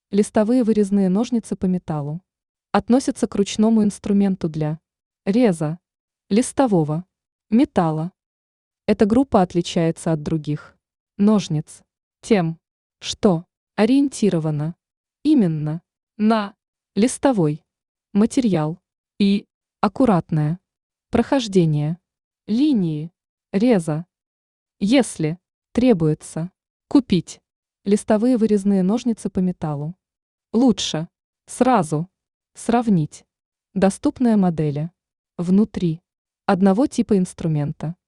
Листовые вырезные ножницы по металлу. Относятся к ручному инструменту для реза листового металла. Эта группа отличается от других ножниц тем, что ориентирована именно на листовой материал и аккуратное прохождение линии реза. Если требуется купить листовые вырезные ножницы по металлу, лучше сразу сравнить доступные модели внутри одного типа инструмента.